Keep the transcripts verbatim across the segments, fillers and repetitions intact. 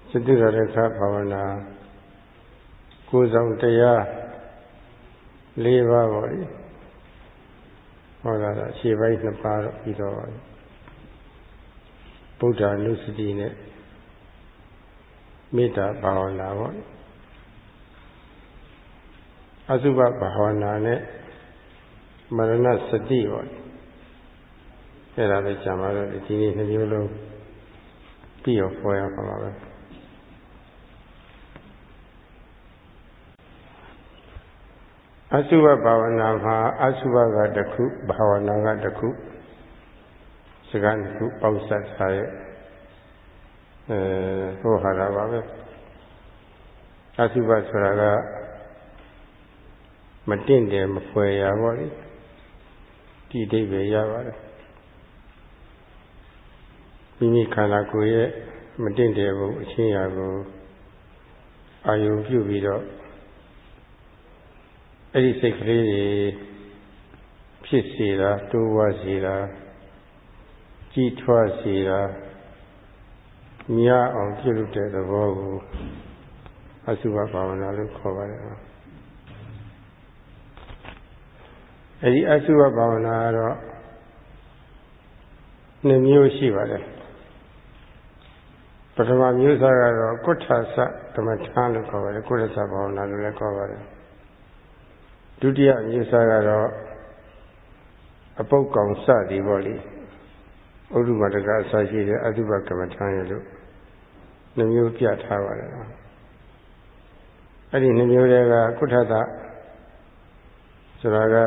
စတုရရခဘာဝနာကိုယ်ဆောင်တရားလေးပါးပေါ့လေဟောတာအရှိပိုင်းနှစ်ပါးတော့ပြီးတော့ဗုဒ္ဓ ानु စတိနဲ့မေတ္တာဘာဝနာပေါ့အစုဘဘာဝနာနဲ့မရဏစတိပေါ့အဲ့ဒါပဲကြာမှာတော့ဒီနေ့နှစ်မျိုးလုံးပြီးတော့ဟောရမှာပါပဲအစုဘဘာဝနာမှာအစုဘကတစ်ခုဘာဝနာကတစ်ခုစကားတစ်ခုပေါင်းစပ်ထားရဲ့အဲဟောဟာတာပါပဲအစုဘဆိုတာကမတင့်တယ်မဖွယ်ရပါလေဒီအိဗေရပါတယ်မိမိခန္ဓာကိုယ်ရဲ့မတင့်တယ်ဘူးအချင်းရာကိုအာယုံပြုပြီးတော့အဲ့ဒီစိတ်ကလေးတွေဖြစ်စေတာတိုးဝါစေတာကြီးထွားစေတာမြတ်အောင်ပြုလုပ်တဲ့သဘောကိုအစုဘဘာဝနာလို့ခေါ်ပါတယ်အဲ့ဒီအစုဘဘာဝနာကတော့နှစ်မျိုးရှိပါတယ်ပထမမျိုးစားကတော့ကုဋ္ဌသကမ္မထာလို့ခေါ်ပါတယ်ကုဋ္ဌသဘာဝနာလို့လည်းခေါ်ပါတယ်ဒုတိယမျိုးစားကတော့အပုတ်ကောင်စသည်ပေါ့လေဥဒ္ဓမတကအစရှိတဲ့အသုဘကမ္မထာရဲ့လို့နှမျိုးပြထားပါတယ်အဲ့ဒီနှမျိုးတွေကကုဋ္ဌသဆိုတာက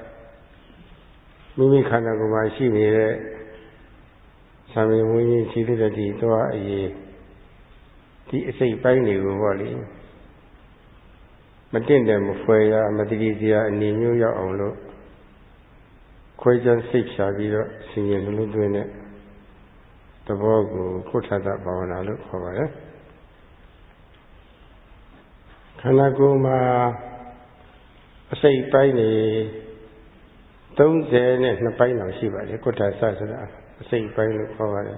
မိမိခန္ဓာကိုယ်မှာရှိနေတဲ့သံဃာဝိညာဉ်ရှိတဲ့ဒီသွားအရေးဒီအစိတ်ပိုင်းတွေကိုပေါ့လေမတင့်တယ်မဖွယ်ရမတတိစရာအနေမျိုးရောက်အောင်လို့ခွဲခြားစိတ်ဖြာပြီးတော့ဆင်ញင်လုံးလုံးသွင်းတဲ့သဘောကိုကုဋ္ဌသဘာဝနာလို့ခေါ်ပါတယ်ခန္ဓာကိုယ်မှာအစိတ်ပိုင်းတွေသုံးဆယ်နဲ့နှစ်ပိုင်းလောက်ရှိပါတယ်ကုဋ္ဌသဆိုတာအစိတ်ပိုင်းလို့ခေါ်ပါတယ်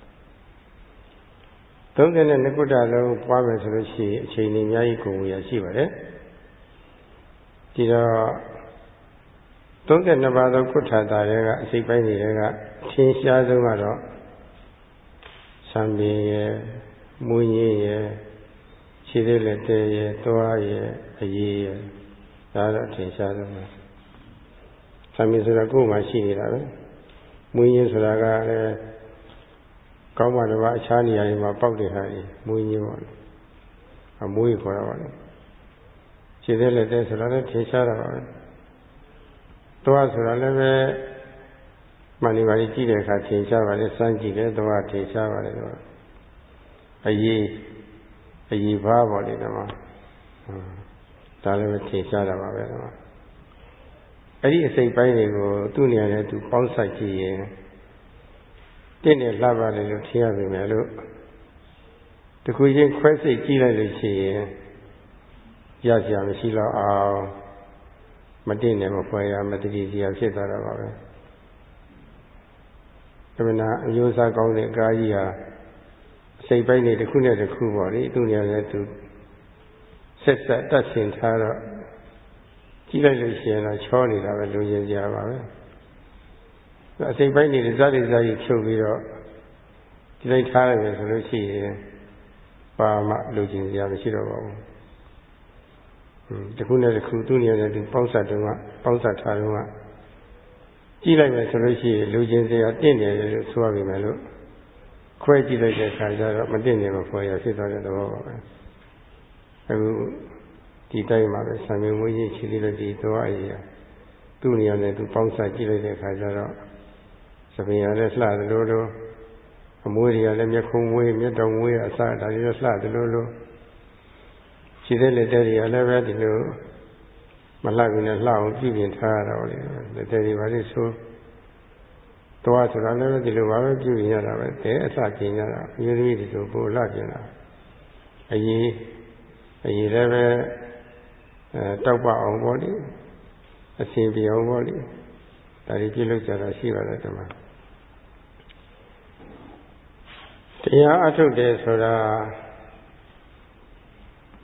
သုံးဆယ်နဲ့နှစ်ကုဋ္ဌလုံးပွားမယ်ဆိုလို့ရှိရင်အချိန်ကြီးအများကြီးကုန်ရရှိပါတယ်ဒီတော့သုံးဆယ်နှစ်ပါးသောကုဋ္ဌတာတွေကအစိတ်ပိုင်းတွေကအထင်ရှားဆုံးကတော့သံပင်ရဲ့မွေးရင်းရဲ့ခြေသေးလက်သေးရဲ့သွားရဲ့အရေးရဲ့ဒါတော့အထင်ရှားဆုံးပဲသံပင်ဆိုတာကိုယ်မှရှိနေတာပဲမွေးရင်းဆိုတာကလည်းကောင်းမှတစ်ပါးအခြားနေရာတွေမှာပေါက်တဲ့ဟာကြီးမွေးရင်းပေါ့အမွေးခေါ်တာပါလေခြေသေးလက်သေးဆိုတာလည်းထင်ရှားတာပါပဲသွားဆိုတာလည်းပဲမှန်နေပါလိကြည့်တဲ့အခါထင်ရှားပါလေစမ်းကြည့်တယ်သွားထင်ရှားပါလေတော့အရေးအရေးဘာပေါ့လေဒီမှာဒါလည်းပဲထင်ရှားတာပါပဲဒီမှာအဲ့ဒီအစိတ်ပိုင်းတွေကိုသူ့နေရာနဲ့သူပေါင်းစပ်ကြည့်ရင်တင့်တယ်လှပါလေလို့ထင်ရပြီမယ်လို့တခုချင်းခွဲစိတ်ကြည့်လိုက်လို့ရှိရင်ရစရာမရှိတော့အောင်မတင့်တယ်မဖွယ်ရမတတိစရာဖြစ်သွားတာပါပဲဒါမနာအယိုးစားကောင်းတဲ့ကားကြီးဟာအစိတ်ပိုင်းတွေတစ်ခုနဲ့တစ်ခုပေါ့လေသူ့နေရာနဲ့သူဆက်ဆက်တတ်ဆင်ထားတော့ကြည့်လိုက်လို့ရှိရင်တော့ချောနေတာပဲလူချင်းစရာပါပဲအစိတ်ပိုင်းတွေဇာတိဇာတိဖြုတ်ပြီးတော့ဒီလိုက်ထားရတယ်ဆိုလို့ရှိရင်ဘာမှလူချင်းစရာမရှိတော့ပါဘူးတခုနဲ့တခုသူ့နေရာနဲ့သူပေါင်းစပ်တုန်းကပေါင်းစပ်ထားတုန်းကကြည့်လိုက်မယ်ဆိုလို့ရှိရင်လူချင်းစရာတင့်တယ်လို့ဆိုရပြီမယ်လို့ခွဲကြည့်လိုက်တဲ့အခါကျတော့မတင့်တယ်မဖွယ်ရဖြစ်သွားတဲ့သဘောပါပဲအခုဒီတိုင်းမှာပဲဆံမြင်မွေးကြီးရှိသေးတဲ့ဒီသွားအရာသူ့နေရာနဲ့သူပေါင်းစပ်ကြည့်လိုက်တဲ့အခါကျတော့သပင်ရလည်းလှတယ်လို့လို့အမွေးတွေကလည်းမျက်ခုံးမွေးမျက်တောင်မွေးအစဒါတွေလည်းလှတယ်လို့လို့ခြေသေးလက်သေးတွေကလည်းပဲဒီလိုမလှဘူးနဲ့လှအောင်ပြုပြင်ထားရတာလေလက်သေးတွေပါလိဆိုသွားဆိုတာလည်းဒီလိုပါပဲပြုပြင်ရတာပဲတဲအစပြင်ရတာအမျိုးသမီးတွေဆိုပိုလှပြင်တာအရေးအရေးလည်းပဲအဲတောက်ပအောင်ပေါ့လေအရှင်ပြအောင်ပေါ့လေဒါတွေပြုလုပ်ကြတာရှိပါတယ်ဒီမှာတရားအထုတ်တယ်ဆိုတာ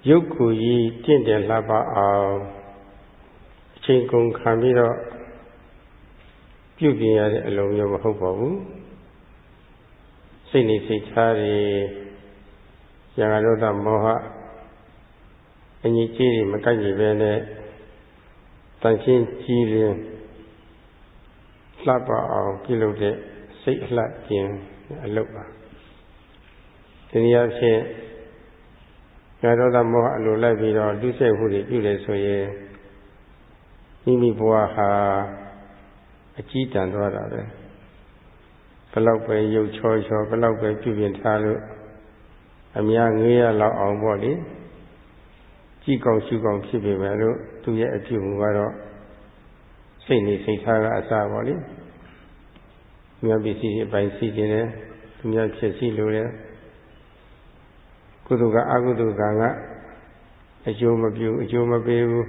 ရုပ်ကိုယ်ကြီးတင့်တယ်လှပအောင်အချိန်ကုန်ခံပြီးတော့ပြုပြင်ရတဲ့အလုံးမျိုးမဟုတ်ပါဘူးစိတ်နေစိတ်ထားတွေရာဂဒေါသမောဟအငြိကြီးတွေမကိုက်ညီပဲနဲ့တန်ရှင်းကြည်လင်လှပအောင်ပြုလုပ်တဲ့စိတ်အလှကျင်အလုပ်ပါဒီနည်းအားဖြင့်ရာဂဒေါသမောဟအလိုလိုက်ပြီးတော့ဒုစရိုက်မှုတွေပြုတယ်ဆိုရင်မိမိဘဝဟာအကြီးတန်းသွားတာပဲဘလောက်ပဲရုပ်ချောချောဘလောက်ပဲပြုပြင်ထားလို့အများငေးရလောက်အောင်ပေါ့လေကြည့်ကောင်းရှုကောင်းဖြစ်ပေမဲ့လို့သူရဲ့အပြုမှုကတော့စိတ်နေစိတ်ထားကအစပေါ့လေသူများပစ္စည်းတွေအပိုင်းစီးခြင်းနဲ့သူများဖြစ်စီလို့တယ်ကုသိုလ်ကအကုသိုလ်ကံကအကျိုးမပြုအကျိုးမပေးဘူး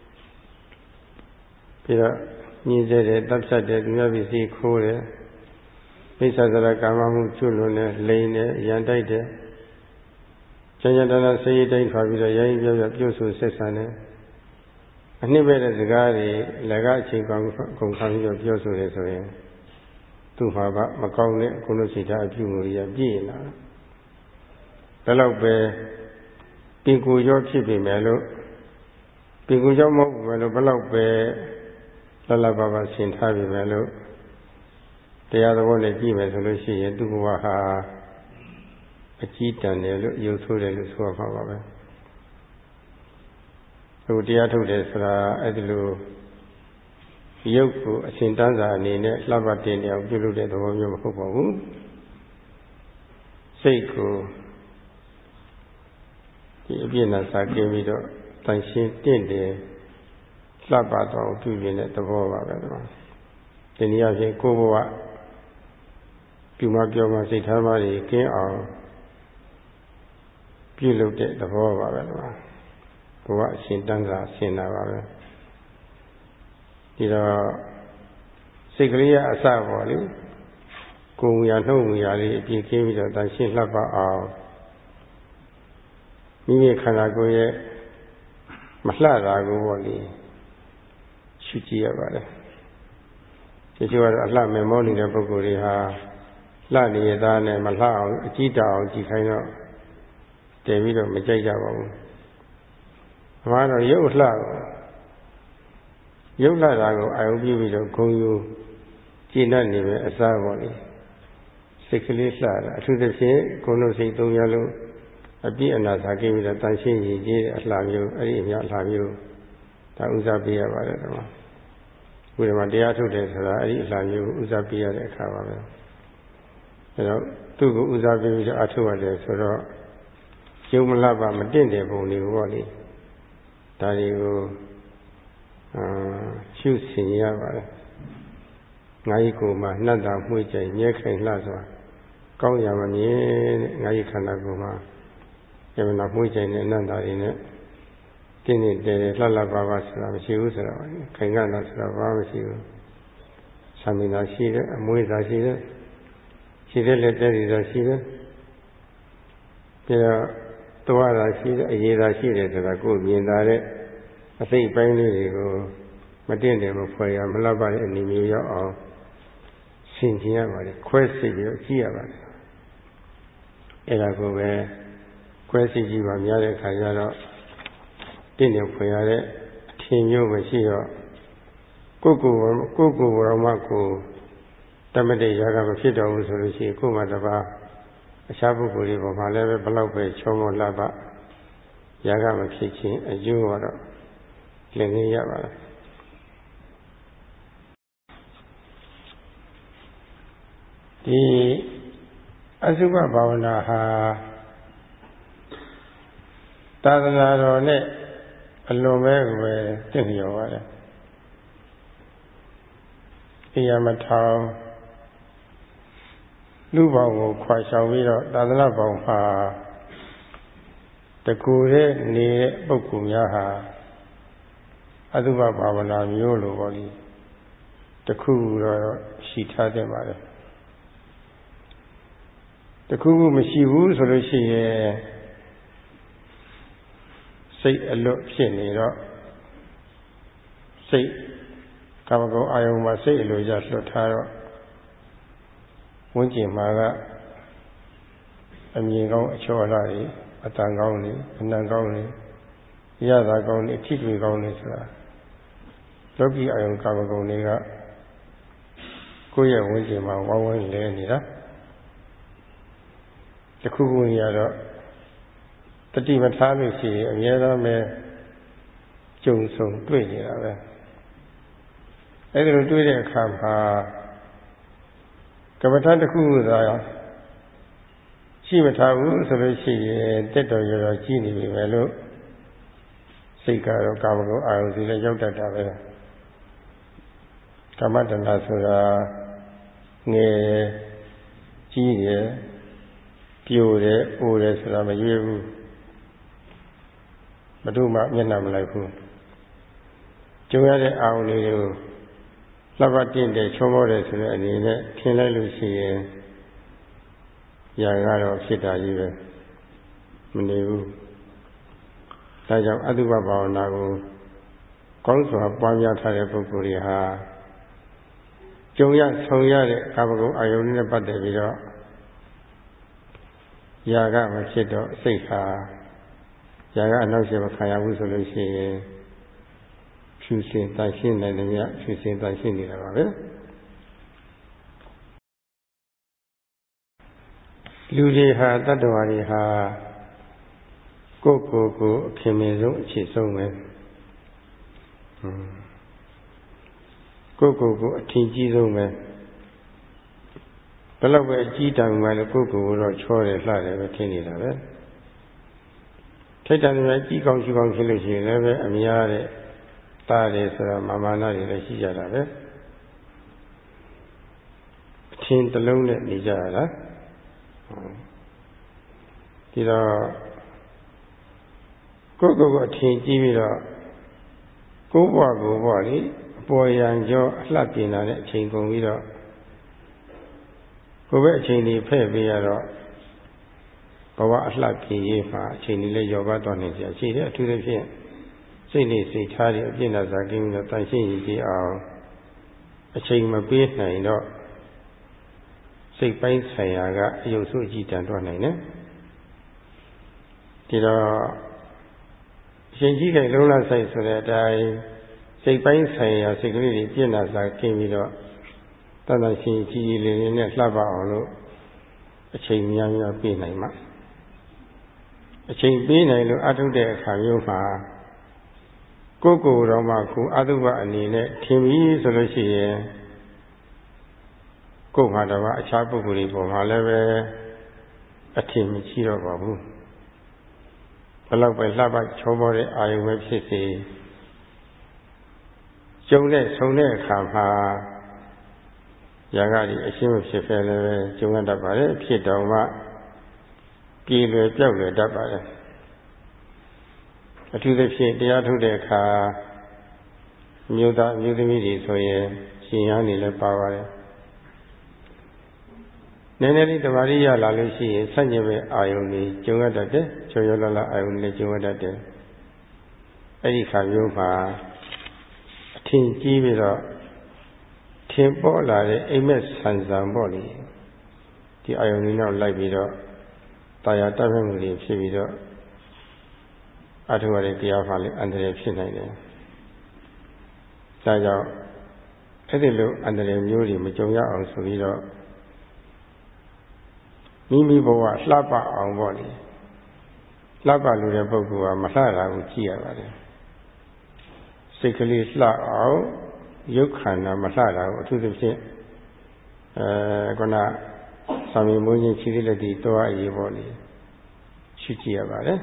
ပြီးတော့ညှင်းဆဲတယ်တပ်ဖြတ်တယ်သူများပစ္စည်းခိုးတယ်မိစ္ဆာသရကာမမှုကျွလွန်တယ်လိန်တယ်ရန်တိုက်တယ်ကျန်ကျန်တနာစိတ်တိုင်းထွာပြီးတော့ရိုင်းပြောပြပြုစုဆက်ဆံတယ်အနှစ်ပဲတဲ့စကားတွေလည်းကအချိန်ကောင်းကုန်ခံပြီးတော့ပြောဆိုတယ်ဆိုရင်သူ့မှာကမကောင်းတဲ့အကုသိုလ်စိတ်ဓာတ်အပြုမှုတွေကပြည့်လာဘယ်တော့ပဲပင်ကိုယ်ရောဖြစ်ပေမဲ့လို့ပင်ကိုယ်ကြောင့်မဟုတ်ဘူးပဲလို့ဘယ်တော့ပဲလလဘဘဆင်ထားပြီပဲလို့တရားတော်နဲ့ကြည့်မယ်ဆိုလို့ရှိရင်သူ့ဘဝဟာအကြီးတန်းတယ်လို့ယုံဆိုးတယ်လို့ဆိုရမှာပါပဲသူတရားထုတ်တယ်ဆိုတာအဲ့ဒီလိုရုပ်ကိုအစဉ်တန်းစာအနေနဲ့လှပတင်နေအောင်ပြုလုပ်တဲ့သဘောမျိုးမဟုတ်ပါဘူးစိတ်ကိုဒီအပြည့်နဲ့စာကင်းပြီးတော့တန်ရှင်းတင့်တယ်လှပတော့ပြုမြင်တဲ့သဘောပါပဲဒီမှာဒီနည်းအားဖြင့်ကိုယ်ဘဝပြုမပြောမှစိတ်ထားမှတွေကင်းအောင်ပြုလုပ်တဲ့သဘောပါပဲဒီမှာဘဝအရှင်တန်းစာဆင်တာပါပဲဒီတော့စိတ်ကလေးရအစပေါ်လေကိုယ်မူရာနှုတ်မူရာလေးအပြည့်ကင်းပြီးတော့တန်ရှင်းလှပအောင်မိမိခန္ဓာကိုယ်ရဲ့မလှတာကိုပေါ့လေရှုကြည့်ရပါတယ်ဒီလိုကတော့အလှမမောနေတဲ့ပုဂ္ဂိုလ်တွေဟာလှနေရသားနဲ့မလှအောင်အကြည့်တောင်ကြည့်ခိုင်းတော့တည်ပြီးတော့မကြိုက်ကြပါဘူး။ဘာလို့ရုပ်လှရုပ်လှတာကိုအာရုံပြုပြီးတော့ဂုံယူကျင့်တတ်နေပဲအစားပေါ့လေစိတ်ကလေးလှတာအထူးသဖြင့်ကိုယ်လုံးစိတ်သုံးရလို့အပြည့်အနာသာကိပြီးတော့တန်ရှင်းရည်ကြီးတဲ့အလှမျိုးအဲ့ဒီအများအလှမျိုးဒါဥစားပေးရပါတယ်ဒီမှာဘုရားမှာတရားထုတ်တယ်ဆိုတာအဲ့ဒီအလှမျိုးဥစားပေးရတဲ့အခါပါပဲအဲတော့သူ့ကိုဥစားပေးပြီးတော့အထုတ်ရတယ်ဆိုတော့ကျုံမလှပါမတင့်တယ်ပုံတွေကိုပေါ့လေဒါတွေကိုအာရှုဆင်ရပါတယ်ငါးကြီးကိုယ်မှာနှက်တာမှုကြိုင်မြဲခိုင်လှစွာကောင်းရမမြင်တဲ့ငါးကြီးခန္ဓာကိုယ်မှာယမနာမှုကြိုင်တဲ့အနန္တတွေနဲ့တင်းတင်းတဲတဲလှလှပါပါဆိုတာမရှိဘူးဆိုတော့ခိုင်ကတာဆိုတာဘာမှမရှိဘူးဆံမင်းသာရှိတယ်အမွေးသာရှိတယ်ရှိတဲ့လက်တဲတွေသာရှိတယ်ပြီးတော့သွားတာရှိတယ်အရေးသာရှိတယ်ဆိုတာကိုယ်မြင်တာတဲ့အသိပိုင်းလေးတွေကိုမတင့်တယ်မဖွယ်ရမလှပတဲ့အနေမျိုးရောက်အောင်ဆင်ခြင်ရပါတယ်ခွဲစိတ်ပြီးတော့ကြည့်ရပါတယ်အဲ့ဒါကိုပဲခွဲစိတ်ကြည့်ပါများတဲ့အခါကျတော့တင့်တယ်ဖွယ်ရတဲ့အထင်မျိုးမရှိတော့ကိုယ့်ကိုယ်ကိုယ့်ကိုယ်ဘောမှကိုတမတေရာကမဖြစ်တော့ဘူးဆိုလို့ရှိရင်ကိုယ်မှတပါအခြားပုဂ္ဂိုလ်တွေပေါ်မှာလည်းပဲဘလောက်ပဲချောမောလှပရာကမဖြစ်ခြင်းအကျိုးကတော့လင်ငင်းရပါတယ်ဒီအစုဘဘာဝနာဟာသာသနာတော်နဲ့အလွန်ပဲကိုပဲတင့်လျော်ပါတယ်အိယာမထောင်လူပေါင်းကိုခွာရှောင်ပြီးတော့သာသနာပေါင်းဟာတကူတဲ့နေတဲ့ပုဂ္ဂိုလ်များဟာအသုဘဘာဝနာမျိုးလိုပေါ့လေတခုတော့ရှိထားတဲ့ပါတယ်တခုခုမရှိဘူးဆိုလို့ရှိရင်စိတ်အလွတ်ဖြစ်နေတော့စိတ်ကာမဂုဏ်အာယုံမှာစိတ်အလိုရလွတ်ထားတော့ဝန်းကျင်မှာကအမြင်ကောင်းအချောအလှတွေအတန်ကောင်းတွေအနံကောင်းတွေရတာကောင်းတွေအထီးတွေကောင်းတွေဆိုတာလောကီအာယုံကာမဂုဏ်တွေကကိုယ့်ရဲ့ဝန်းကျင်မှာဝိုင်းဝန်းလဲနေတာတခုခုနေရတော့တတိမထားလို့ရှိရင်အများအားပဲကြုံဆုံတွေ့နေတာပဲအဲဒီလိုတွေ့တဲ့အခါမှာကမ္မထာတစ်ခုခုသာရှိမထားဘူးဆိုလို့ရှိရင်တက်တော်ရတော်ကြီးနေပြီပဲလို့စိတ်ကတော့ကာမဂုဏ်အာရုံစီလည်းရောက်တတ်တာပဲကာမတဏ္ဍဆိုတာငယ်ကြီးတယ်ပြိုတယ်အိုတယ်ဆိုတာမရွေးဘူးဘယ်သူမှမျက်နှာမလိုက်ဘူးကြုံရတဲ့အာရုံတွေကိုလှပတင့်တယ်ချုံမောတယ်ဆိုတဲ့အနေနဲ့ထင်လိုက်လို့ရှိရင်ຢာကတော့ဖြစ်တာကြီးပဲမနေဘူးဒါကြောင့်အတုပဘာဝနာကိုကောင်းစွာပွားများထားတဲ့ပုဂ္ဂိုလ်တွေဟာကြုံရဆုံရတဲ့ကာမဂုဏ်အာယုန်နဲ့ပတ်သက်ပြီးတော့ຢာကမဖြစ်တော့စိတ်ဟာຢာကအနောက်ရှေ့မခံရဘူးဆိုလို့ရှိရင်ဖြူစင်တန်ရှင်းနိုင်တယ်မြတ်ဖြူစင်တန်ရှင်းနေတာပါပဲလူတွေဟာတတ္တဝါတွေဟာကိုယ့်ကိုယ်ကိုအခင်မင်းဆုံးအခြေဆုံးပဲကိုယ့်ကိုယ်ကိုအထင်ကြီးဆုံးပဲဘယ်လောက်ပဲအကြီးတန်းမှလည်းကိုယ့်ကိုယ်ကိုတော့ချောတယ်လှတယ်ပဲထင်နေတာပဲထိတ်တန့်တယ်ကြီးကောင်းရှိကောင်းဖြစ်လို့ရှိရင်လည်းပဲအများတဲ့တားတယ်ဆိုတာမာမာနာတွေလည်းရှိကြတာပဲအထင်တစ်လုံးနဲ့နေကြရတာဒီတော့ကိုယ့်ကိုယ်ကိုအထင်ကြီးပြီးတော့ကိုယ့်ဘဝကိုယ်ဘဝလေအပေါ်ယံကြောအလှပြင်လာတဲ့အချိန်ကုန်ပြီးတော့ကိုယ်ပဲအချိန်ကြီးဖဲ့ပေးရတော့ဘဝအလှပြင်ရေးမှာအချိန်ကြီးလည်းရောပါသွားနေကြရှိတယ်အထူးသဖြင့်စိတ်နဲ့စိတ်ထားတွေအပြည့်နဲ့စားကင်းပြီးတော့တန်ရှင်းရည်ကြည်အောင်အချိန်မပေးနိုင်တော့စိတ်ပိုင်းဆိုင်ရာကအယုတ်ဆိုးအကြည့်တန်တော့နိုင်တယ်ဒီတော့အရှင်ကြီးကလုံးလာဆိုင်ဆိုတဲ့အတိုင်းစိတ်ပိုင်းဆိုင်ရာစိတ်ကလေးတွေပြည့်နာစားကင်းပြီးတော့တန်တန်ရှင်းကြည်ကြည်လေးလေးနဲ့လှပအောင်လို့အချိန်များများပေးနိုင်မှာအချိန်ပေးနိုင်လို့အထုတဲ့အခါမျိုးမှာကိုယ်ကိုယ်တော်မှကိုအတုပအနေနဲ့ထင်ပြီးဆိုလို့ရှိရင်ကိုယ်မှာတော့အခြားပုဂ္ဂိုလ်တွေပေါ်မှာလည်းပဲအထင်မရှိတော့ပါဘူးဘယ်လောက်ပဲလှပချောပေါ်တဲ့အာယုံပဲဖြစ်စေကျုံတဲ့ဆုံတဲ့အခါမှာຢာကဒီအရှင်းမဖြစ်ဖဲလည်းပဲကျုံရတတ်ပါတယ်ဖြစ်တော်မှပြေလွယ်ပြောက်လွယ်တတ်ပါတယ်အထူးသဖြင့်တရားထုတ်တဲ့အခါမြို့သားမြို့သမီးတွေဆိုရင်ရှင်ရန်နေလည်းပါပါတယ်နည်းနည်းလေးတမာရီရလာလို့ရှိရင်ဆန့်ကျင်ဘက်အာယုန်ကြီးကျုံရတတ်တယ်ချောရောလာလာအာယုန်ကြီးကျုံရတတ်တယ်အဲ့ဒီခါမျိုးမှာအထင်ကြီးပြီးတော့ထင်ပေါ်လာတဲ့အိမ်မက်ဆန်ဆန်ပေါ့လေဒီအာယုန်ကြီးနောက်လိုက်ပြီးတော့တာယာတတ်မှုတွေဖြစ်ပြီးတော့အထုရတဲ့တရားမှလည်းအန္တရာယ်ဖြစ်နိုင်တယ်ဒါကြောင့်အဲ့ဒီလိုအန္တရာယ်မျိုးတွေမကြုံရအောင်ဆိုပြီးတော့မိမိဘဝလှပအောင်ပေါ့လေလှပလို့တဲ့ပုဂ္ဂိုလ်ကမလှတာကိုကြည့်ရပါတယ်စိတ်ကလေးလှအောင်ရုပ်ခန္ဓာမလှတာကိုအထူးသဖြင့်အဲခုနသာမီမိုးချင်းခြေလက်တီတောအရေးပေါ့လေရှိကြည့်ရပါတယ်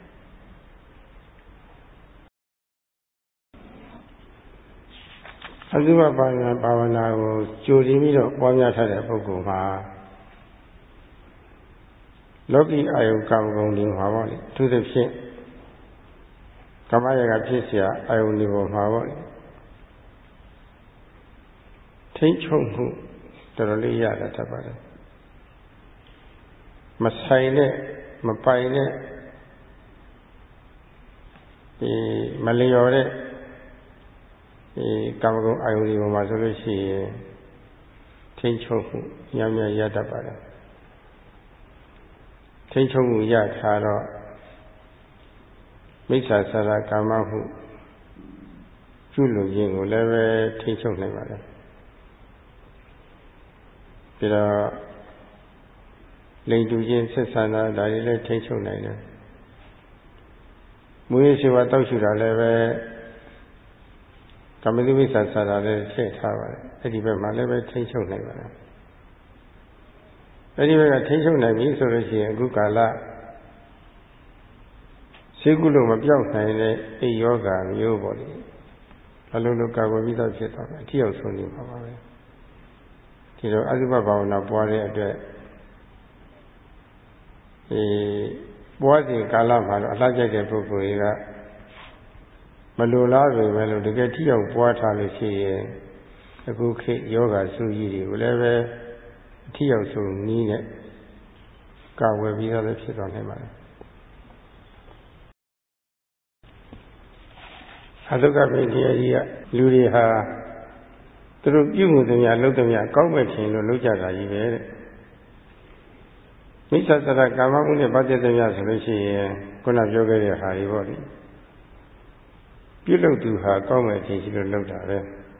အသုဘဘာဝနာဘာဝနာကိုကြိုတင်ပြီးတော့ပွားများထားတဲ့ပုဂ္ဂိုလ်မှာလောကီအာယုကာမဂုဏ်တွေမှာပေါ့လေအထူးသဖြင့်ကာမရာဂဖြစ်เสียအာယုန်ဒီပေါ်မှာပေါ့လေထိမ့်ချုပ်မှုတော်တော်လေးရတာတတ်ပါတယ်မဆိုင်နဲ့မပိုင်နဲ့ဒီမလျော်တဲ့ဒီကာမဂုဏ်အာယုန်ဒီပေါ်မှာဆိုလို့ရှိရင်ထိန်းချုပ်မှုညံ့ညံ့ရတတ်ပါတယ်ထိန်းချုပ်မှုရထားတော့မိစ္ဆာစာရကာမမှုကျွလို့ခြင်းကိုလည်းပဲထိန်းချုပ်နိုင်ပါတယ်ပြီးတော့လိန်တူခြင်းဆက်ဆံတာဒါတွေလည်းထိန်းချုပ်နိုင်တယ်မူရရှိဝတောက်ရှုတာလည်းပဲကာမတုမိစ္ဆာစာရလည်းထည့်ထားပါတယ်အဲ့ဒီဘက်မှာလည်းပဲထိန်းချုပ်နိုင်ပါတယ်အဲ့ဒီဘက်ကထိန်းချုပ်နိုင်ပြီဆိုလို့ရှိရင်အခုကာလရှိကုလို့မပြောက်နိုင်တဲ့အိယောဂါမျိုးပေါ့လေအလုံးလုံးကာကွယ်ပြီးသားဖြစ်သွားတယ်အထီရောက်ဆုံးနေပါပါပဲဒီတော့အသုဘဘာဝနာပွားတဲ့အတွက်အဲပွားစဉ်ကာလမှာတော့အလှကြိုက်တဲ့ပုဂ္ဂိုလ်တွေကမလိုလားပေမဲ့လို့တကယ်ထီရောက်ပွားထားလို့ရှိရင်အခုခေတ်ယောဂဆုကြီးတွေကိုလည်းပဲအထီရောက်ဆုံးနည်းနဲ့ကာဝယ်ပြီးသားလည်းဖြစ်သွားနိုင်ပါတယ်အသုကပိဋကကြီးကလူတွေဟာသူတို့ပြုမှုသမျှလုပ်သမျှကောင်းမဲ့ခြင်းလို့လုပ်ကြတာကြီးပဲတဲ့မိစ္ဆာစရကာမမှုနဲ့ပတ်သက်သမျှဆိုလို့ရှိရင်ခုနပြောခဲ့တဲ့ဟာတွေပေါ့လေပြုလုပ်သူဟာကောင်းမဲ့ခြင်းရှိလို့လုပ်တာပဲ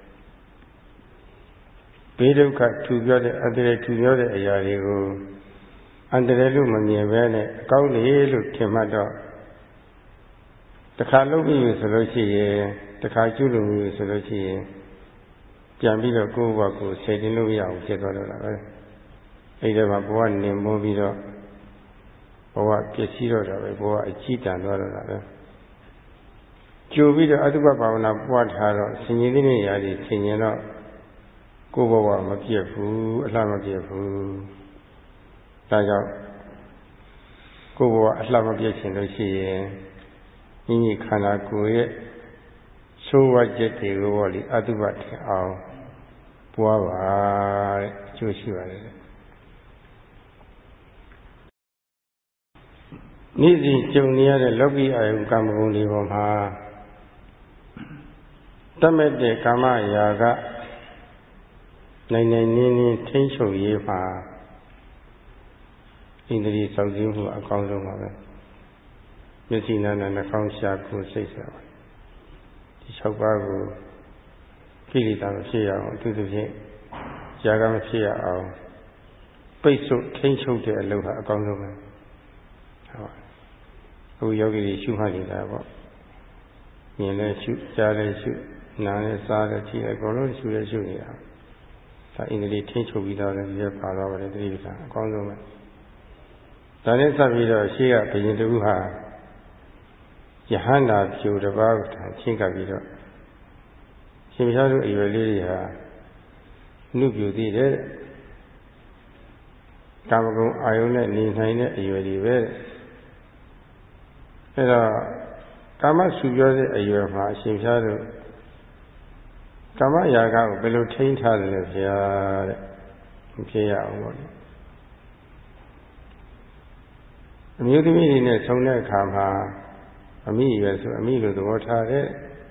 ဘေးဒုက္ခထူပြောတဲ့အန္တရာယ်ထူပြောတဲ့အရာတွေကိုအန္တရာယ်လို့မမြင်ပဲနဲ့အကောင်းလေလို့ထင်မှတ်တော့တခါလုပ်ပြီးဆိုလို့ရှိရင်တခါကျွလို့ပြီးဆိုလို့ရှိရင်ပြန်ပြီးတော့ကိုယ့်ဘဝကိုဆယ်တင်လို့မရအောင်ဖြစ်သွားတော့တာပဲအဲ့ဒီမှာဘဝနေမိုးပြီးတော့ဘဝပျက်စီးတော့တာပဲဘဝအကြီးတန်းသွားတော့တာပဲကြိုပြီးတော့အတုပဘာဝနာပွားထားတော့ဆင်ញင်တဲ့နေရာကြီးဆင်ញင်တော့ကိုယ့်ဘဝမပြည့်ဘူးအလှမပြည့်ဘူးဒါကြောင့်ကိုယ့်ဘဝအလှမပြည့်ခြင်းလို့ရှိရင်မိမိခန္ဓာကိုယ်ရဲ့ဆိုးဝါးချက်တွေကိုပေါ့လေအတုပထင်အောင်ပွားပါတဲ့အကျိုးရှိပါတယ်နေ့စဉ်ကြုံနေရတဲ့လောကီအာယုကာမဂုဏ်တွေပေါ်မှာတတ်မဲ့တဲ့ကာမရာဂနိုင်နိုင်နင်းနင်းထိန်းချုပ်ရေးမှာဣန္ဒြေစောင့်စည်းမှုအကောင်းဆုံးပါပဲမျက်စိနာနာနှာခေါင်းရှာကိုယ်စိတ်ဆိုဒီ၆ပါးကိုကိလေသာမဖြစ်ရအောင်အထူးသဖြင့်ຢာကမဖြစ်ရအောင်ပိတ်ဆို့ထိန်းချုပ်တဲ့အလုပ်ဟာအကောင်းဆုံးပဲဟုတ်ပါအခုယောဂီတွေရှုမှတ်နေတာပေါ့မြင်လဲရှုကြားလဲရှုနားလဲစားလဲကြည့်လဲအကုန်လုံးရှုလဲရှုနေတာဒါအင်္ဂလိပ်ထိန်းချုပ်ပြီးတော့လည်းဒီကပါတော့တယ်တိရိစ္ဆာန်အကောင်းဆုံးပဲဒါနဲ့ဆက်ပြီးတော့ရှေ့ကဘယင်တူဟာယဟန္တာဖြူတစ်ပါးကိုချင်းကပ်ပြီးတော့ရှင်ပြားတို့အရွယ်လေးတွေဟာနှုတ်ပြူသေးတယ်ကာမဂုဏ်အာယုန်နဲ့နေနိုင်တဲ့အရွယ်တွေပဲအဲတော့ကာမဆူပြောတဲ့အရွယ်မှာအရှင်ပြားတို့ကာမရာဂကိုဘယ်လိုထိန်းထားတယ်လဲဗျာတဲ့မဖြစ်ရအောင်ပေါ့အမျိုးသမီးတွေနဲ့ဆုံတဲ့အခါမှာအမိရွယ်ဆိုအမိလိုသဘောထားတယ်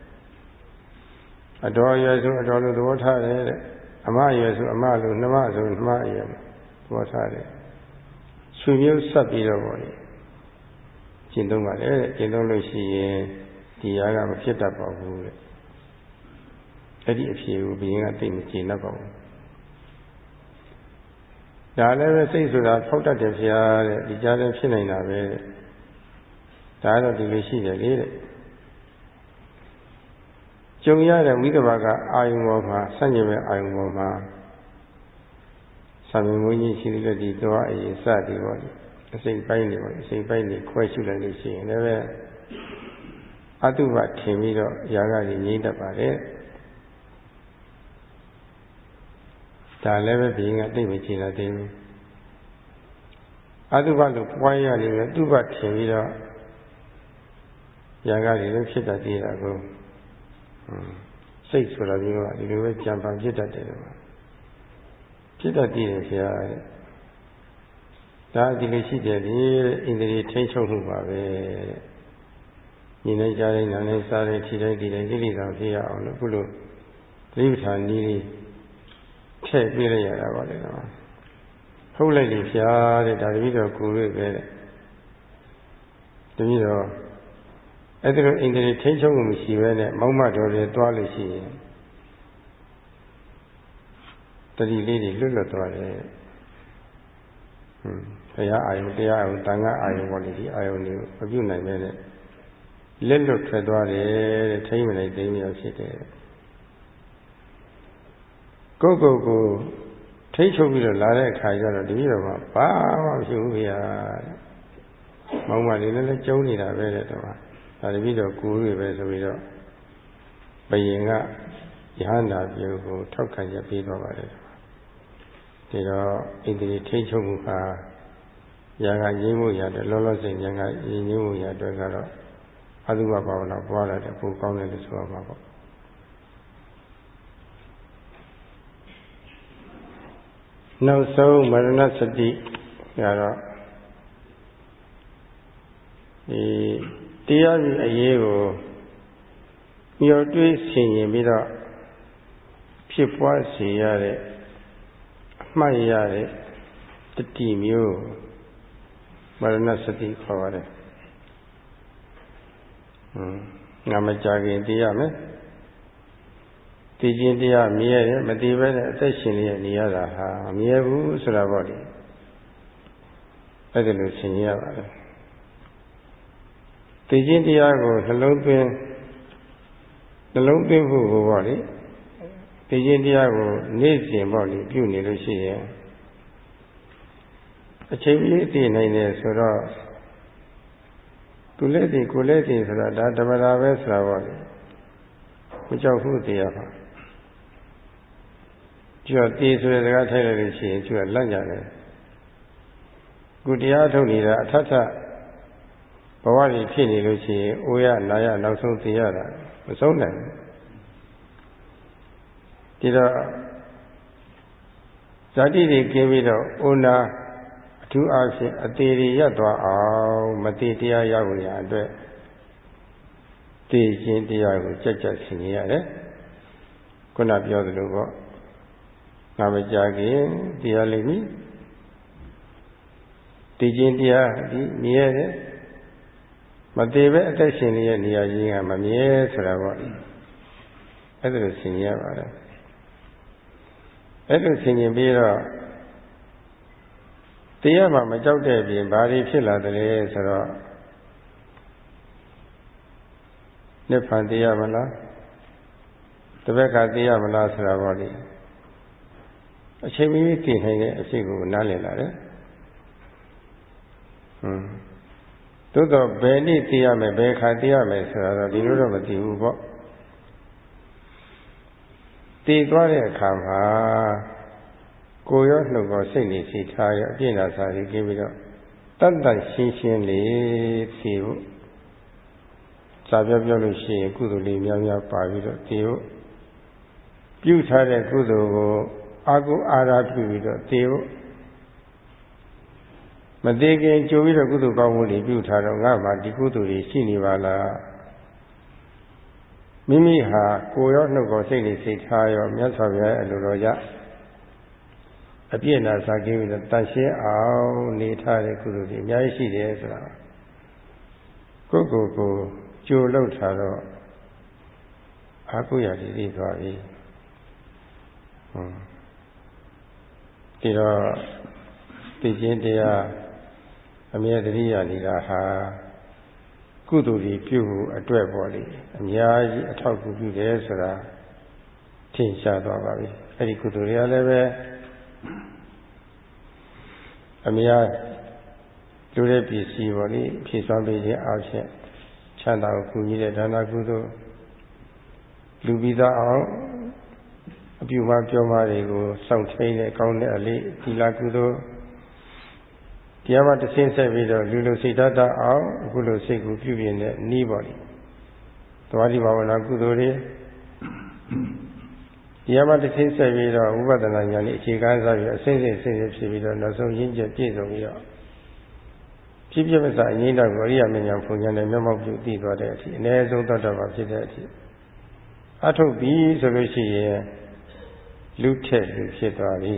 အတော်ရွယ်ဆိုအတော်လိုသဘောထားတယ်တဲ့အမရွယ်ဆိုအမလိုနှမဆိုနှမရွယ်သဘောထားတယ်ဆွေမျိုးဆက်ပြီးတော့ပေါ့လေကျင့်သုံးပါလေတဲ့ကျင့်သုံးလို့ရှိရင်ဒီရာကမဖြစ်တတ်ပါဘူးတဲ့အဲ့ဒီအဖြေကိုဘုရင်ကသိမကျင့်တတ်ပါဘူးဒါလည်းပဲစိတ်ဆိုတာဖောက်တတ်တယ်ဖျားတဲ့ဒီကြားလည်းဖြစ်နေတာပဲတဲ့ဒါတော့ဒီလိုရှိတယ်လေတဲ့ကြုံရတဲ့ဝိသဘာကအာယုံပေါ်မှာဆန့်ကျင်မဲ့အာယုံပေါ်မှာသာမန်ဘုန်းကြီးရှိတဲ့ဒီသွားအရေးစသည်ပေါ့အစိတ်ပိုင်းတွေပေါ့အစိတ်ပိုင်းတွေခွဲရှုလိုက်လို့ရှိရင်လည်းပဲအတုပထင်ပြီးတော့ຢာကကြီးငြိမ့်တတ်ပါတယ်ဒါလည်းပဲဘုရင်ကသိမချင်တာသေးဘူးအတုပလို့ပွားရနေတယ်တုပထင်ပြီးတော့ຢာကကြီးလည်းဖြစ်တတ်သေးတာကိုစိတ်ဆိုတာမျိုးကဒီလိုပဲကြံပါဖြစ်တတ်တယ်လို့ဖြစ်တတ်သေးတယ်ဆရာတဲ့ဒါဒီလိုရှိတယ်လေဣန္ဒြေထိန်းချုပ်မှုပါပဲတဲ့ညီနေကြတဲ့နာနဲ့စားတဲ့ထိတိုင်းဒီတိုင်းကိလေသာဖြစ်ရအောင်လို့ခုလိုသတိပဋ္ဌာန်နည်းလေးထည့်ပြလိုက်ရတာပါလေတော့ဟုတ်လိုက်ပြီဖြာတဲ့ဒါတပည့်တော်ကိုယ်ရွေ့ပဲတဲ့တပည့်တော်အဲ့ဒါလိုအင်္ဂလိပ်ထိန်းချုပ်မှုမရှိဘဲနဲ့မောက်မတော်တွေတွားလို့ရှိရင်တတိလေးတွေလွတ်လွတ်သွားတယ်ဟွန်းတရားအာယုတရားအာယုတန်ခါအာယုပေါ်လေဒီအာယုတွေကိုမပြုတ်နိုင်ပဲနဲ့လက်လွတ်ထွက်သွားတယ်တဲ့ထိမ့်မလိုက်သိမ်းရဖြစ်တယ်ကိုယ့်ကိုယ်ကိုထိတ်ချုပ်ပြီးတော့လာတဲ့အခါကျတော့တပည့်တော်ကဘာမှမရှိဘူးဗျာမောင်မလေးလည်းလည်းကျုံနေတာပဲတဲ့တော့ဒါတပည့်တော်ကိုယ်ရွေပဲဆိုပြီးတော့ဘယင်ကယဟန္တာပြုကိုထောက်ခံရပေးတော့ပါတယ်ဒီတော့ဣန္ဒြေထိတ်ချုပ်မှုဟာညာကငြိမ်းမှုရတဲ့လောလောဆယ်ညာကငြိမ်းမှုရအတွက်ကတော့အတုပဘာဝနာပွားလာတဲ့ပိုကောင်းတယ်လို့ဆိုရမှာပေါ့နောက်ဆုံးမရဏစတိကတော့ဒီတရားကြီးအရေးကိုမျှော်တွေးဆင်ရင်ပြီးတော့ဖြစ်ပွားစေရတဲ့အမှတ်ရတဲ့တတိမျိုးမရဏစတိခေါ်ပါတယ်။ဟွန်းငါမကြခင်သိရမယ်။သိခြင်းတရားမြဲတယ်မသိဘဲနဲ့အသက်ရှင်နေနေရတာဟာမမြဲဘူးဆိုတာပေါ့လေ။အဲ့ဒါလို့ရှင်းရပါတယ်။သိခြင်းတရားကိုနှလုံးသွင်းနှလုံးသွင်းဖို့ကိုပေါ့လေ။သိခြင်းတရားကိုနေ့စဉ်ပေါ့လေပြုနေလို့ရှိရင်အချိန်ကြီးသိနိုင်တယ်ဆိုတော့သူလည်းသိကိုလည်းသိဆိုတာဒါတမတာပဲဆိုတာပေါ့လေမကြောက်ဘူးသိရပါကျော်သိဆိုတဲ့စကားထိုက်လိုက်လို့ရှိရင်ကျော်လက်ညတယ်ခုတရားထုတ်နေတာအထက်ထဘဝကြီးဖြစ်နေလို့ရှိရင်အိုရနာရနောက်ဆုံးသိရတာမဆုံးနိုင်ဘူးဒီတော့ဇာတိတွေကင်းပြီးတော့အိုနာအထူးအားဖြင့်အသေးတွေရပ်သွားအောင်မတိတရားရဖို့ရအတွက်သိခြင်းတရားကိုကြက်ကြက်ဆင်ခြင်ရတယ်ခုနပြောသလိုပေါ့ငါမကြခင်တရားလိမ့်မည်သိခြင်းတရားဒီမြဲတယ်မသေးပဲအသက်ရှင်နေတဲ့နေရာကြီးကမမြဲဆိုတာပေါ့အဲ့ဒါကိုဆင်ခြင်ရပါတယ်အဲ့ဒါဆင်ခြင်ပြီးတော့တရားမှမကြောက်တဲ့ပြင်ဘာတွေဖြစ်လာတယ်လဲဆိုတော့နိဗ္ဗာန်တရားမလားတပည့်ကတရားမလားဆိုတာပေါ့လေအချိန်မီသိနိုင်တဲ့အဖြစ်ကိုနားလည်လာတယ်ဟွန်းသို့တော့ဘယ်နည်းသိရမယ်ဘယ်ခါသိရမယ်ဆိုတာတော့ဒီလိုတော့မသိဘူးပေါ့သိသွားတဲ့အခါမှာကိုယ်ရောနှုတ်ရောစိတ်နေစီထားရအပြည့်နာစာကြီးကြည့်ပြီးတော့တတ်တတ်ရှင်းရှင်းလေးသိဖို့စာပြောပြောလို့ရှိရင်ကုသိုလ်လေးများများပါပြီးတော့သိဖို့ပြုထားတဲ့ကုသိုလ်ကိုအာကုအာရပြုပြီးတော့သိဖို့မသိခင်ကြိုပြီးတော့ကုသိုလ်ကောင်းမှုတွေပြုထားတော့ငါမှဒီကုသိုလ်တွေရှိနေပါလားမိမိဟာကိုယ်ရောနှုတ်ရောစိတ်နေစိတ်ထားရောမြတ်စွာဘုရားအလိုတော်ကြအပြည့်နာစာကြည့်ပြီးတော့တန်ရှင်းအောင်နေထားတဲ့ကုသိုလ်တွေအများကြီးရှိတယ်ဆိုတာကိုယ့်ကိုယ်ကိုကြိုလောက်ထားတော့အာကုရတိသိသွားပြီဟွန်းဒီတော့သိခြင်းတရားအမြဲတည်းရနေတာဟာကုသိုလ်တွေပြုဖို့အတွက်ပေါ့လေအများကြီးအထောက်အကူပြုတယ်ဆိုတာထင်ရှားသွားပါပြီအဲ့ဒီကုသိုလ်တွေကလည်းပဲအများလူတဲ့ပစ္စည်းပေါ့လေဖြည့်စွမ်းပေးခြင်းအားဖြင့်ချမ်းသာကိုကူညီတဲ့ဒါနကုသိုလ်လူပြီးသားအောင်အပြုမပြောမတွေကိုစောင့်ထိန်တဲ့ကောင်းတဲ့အလေးသီလကုသိုလ်တရားမှတစ်ဆင့်ဆက်ပြီးတော့လူလူစိတ်ဓာတ်အောင်အခုလိုစိတ်ကိုပြုပြင်တဲ့နည်းပေါ့လေသဝတိဘာဝနာကုသိုလ်တွေတရားမှတစ်ဆင့်ဆက်ပြီးတော့ဝိပဿနာဉာဏ်နဲ့အခြေခံစားပြီးအစဉ်စဉ်စဉ်ဖြစ်ပြီးတော့နောက်ဆုံးရင်းချက်ပြည့်စုံပြီးတော့ဖြစ်ဖြစ်မစအငိမ့်တော့ကိုအရိယာမဉ္ဇဉ်ဖွဉ္ဇဉ်နဲ့မျက်မှောက်ပြုသိသွားတဲ့အထိအနည်းဆုံးသောတာပန်ဖြစ်တဲ့အထိအထုတ်ပြီးဆိုလို့ရှိရင်လူထက်လူဖြစ်သွားပြီ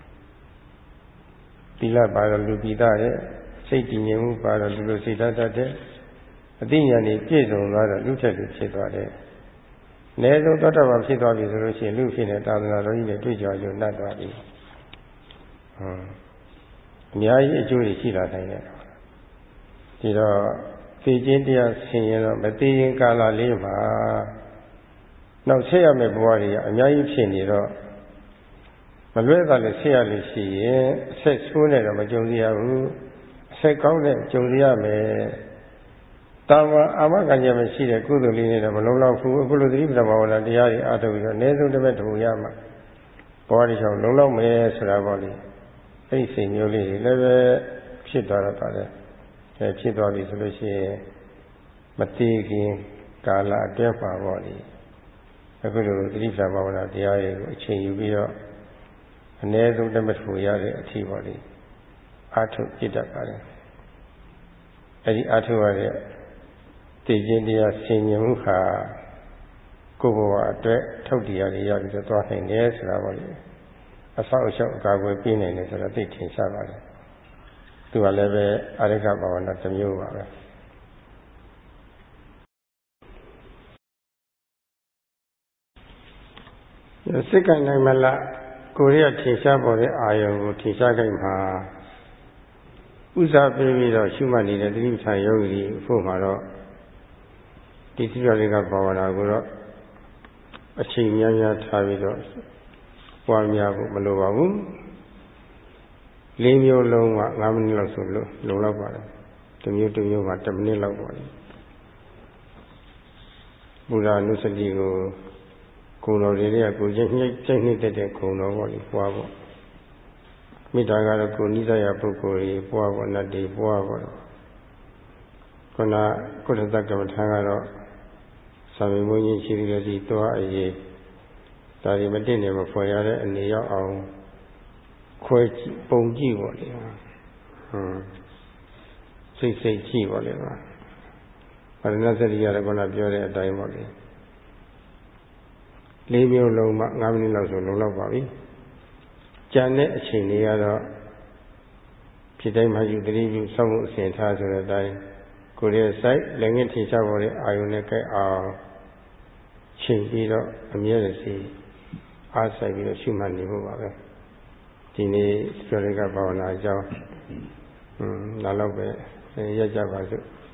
သီလပါတော့လူပိသားရဲ့စိတ်တည်ငြိမ်မှုပါတော့လူလိုစိတ်ဓာတ်တဲ့အသိဉာဏ်ကြီးပြည့်စုံသွားတော့လူထက်လူဖြစ်သွားတယ်အနည်းဆုံးသောတာပန်ဖြစ်သွားပြီဆိုလို့ရှိရင်လူဖြစ်တဲ့သာသနာတော်ကြီးနဲ့တွေ့ကြရုံနဲ့သွားပြီဟွန်းအများကြီးအကျိုးတွေရှိလာနိုင်တယ်ဒီတော့သိခြင်းတရားဆင်ရင်တော့မသိရင်ကာလလေးမှာနောက်ဆက်ရမယ့်ဘဝတွေကအများကြီးဖြစ်နေတော့မလွဲတာလည်းဆက်ရလို့ရှိရင်အဆက်ဆိုးနဲ့တော့မကြုံရဘူးအဆက်ကောင်းနဲ့ကြုံရမယ်တာမအာမခံချက်မရှိတဲ့ကုသိုလ်လေးတွေတော့မလုံးလောက်ဘူးအခုလိုသတိပဋ္ဌာန်ဘာဝနာတရားတွေအားထုတ်ပြီးတော့အနည်းဆုံးတစ်ပတ်တူရမှာဘဝတစ်ချောင်းလုံးလောက်မယ်ဆိုတာပေါ့လေအဲ့ဒီစိတ်မျိုးလေးတွေလည်းပဲဖြစ်သွားတော့ပါတယ်အဲဖြစ်သွားပြီဆိုလို့ရှိရင်မတိခင်ကာလအတွင်းပါပေါ့လေအခုလိုသတိပဋ္ဌာန်ဘာဝနာတရားတွေကိုအချိန်ယူပြီးတော့အနည်းဆုံးတစ်ပတ်တူရတဲ့အထီးပေါ့လေအားထုတ်ပြတတ်ပါတယ်အဲ့ဒီအားထုတ်ရတဲ့သိခြင်းတရားဆင်ញင်မှုဟာကိုယ်ဘဝအတွက်ထုတ်တရားတွေရပြီးတော့သွားနိုင်တယ်ဆိုတာပေါ့လေအဆောက်အအုံအကာအကွယ်ပေးနိုင်တယ်ဆိုတော့သိထင်ရှားပါတယ်သူကလည်းပဲအာရိကဘာဝနာတစ်မျိုးပါပဲစိတ်ကနိုင်မလားကိုယ်ရထင်ရှားပေါ်တဲ့အာယုံကိုထင်ရှားကြမှာဥစားပေးပြီးတော့ရှုမှတ်နေတဲ့သတိပဋ္ဌာန်ယောဂီဖို့မှာတော့ဒီသီလလေးကဘာဝနာကိုတော့အချိန်များများထားပြီးတော့ပွားများဖို့မလိုပါဘူးလေးမျိုးလုံးက၅မိနစ်လောက်ဆိုလို့လုံလောက်ပါတယ်တစ်မျိုးတစ်မျိုးကတစ်မိနစ်လောက်ပါလေဘုရားနုစတိကိုဂုဏ်တော်တွေကကိုကျင့်ညှိကျင့်နှိမ့်တဲ့ဂုဏ်တော်ပေါ့လေပွားဖို့မိသားကတော့ကိုနိစ္စရပုဂ္ဂိုလ်ကြီးပွားဖို့နတ်တွေပွားဖို့ခုနကုဋ္ဌတကမ္မထာကတော့သာမေမုန်းကြီးရှိတဲ့ဒီသွားအရေးဒါတွေမတင့်တယ်မဖွယ်ရတဲ့အနေရောက်အောင်ခွဲပုံကြည့်ပေါ့လေဟွန်းစိတ်စိတ်ကြည့်ပေါ့လေပါဗရဏစရိယရကပြောတဲ့အတိုင်းပေါ့လေလေးမျိုးလုံးမှ၅မိနစ်လောက်ဆိုလုံလောက်ပါပြီကြံတဲ့အချိန်လေးကတော့ဖြစ်တိုင်းမှယူတတိပြုစောင့်မှုအစဉ်ထားဆိုတဲ့အတိုင်းကိုယ်ရဲ့စိုက်လည်းငင်းထင်ရှားပေါ်တဲ့အာယုန်နဲ့ကြိုက်အောင်ချိန်ပြီးတော့အမြဲတည်းအားစိုက်ပြီးတော့ရှုမှတ်နေဖို့ပါပဲဒီနေ့ကျော်ရကဘာဝနာအကြောင်းဟွန်းလာတော့ပဲရက်ကြပါစို့